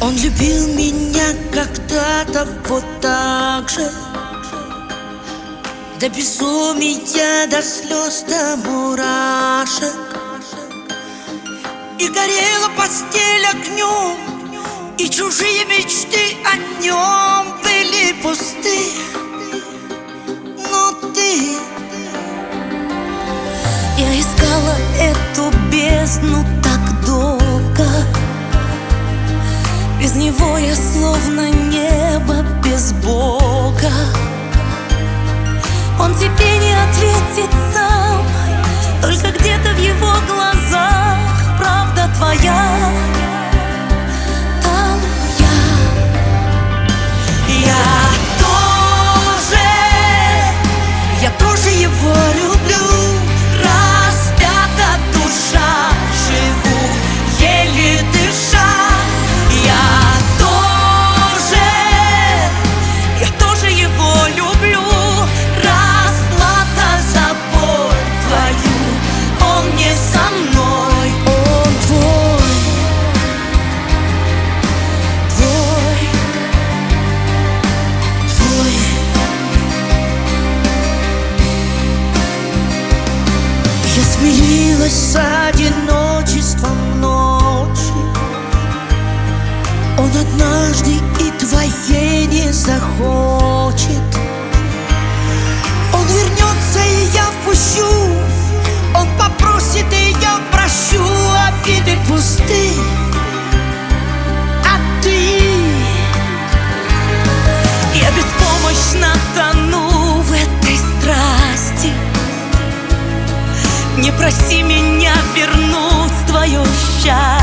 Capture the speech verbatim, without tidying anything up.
Он любил меня когда-то вот так же, до безумия, до слез, до мурашек. И горела постель огнем, и чужие мечты о нем были пусты. Но ты... Я искала эту бездну так долго. Без него я словно небо без Бога. Он тебе не ответит сам, только где-то в его глазах правда твоя. Там я. Я тоже, я тоже его люблю. Распята душа, живу, еле дыша. Я тоже, я тоже его люблю. Расплата за боль твою, он не со мной, он твой, твой, твой. Я смирилась с одиночеством ночи. Он однажды и твоей не захочет. Он вернется, и я впущу. Он попросит, и я прощу. Обиды пусты, а ты... Я беспомощно тону в этой страсти. Не проси меня вернуть твое счастье.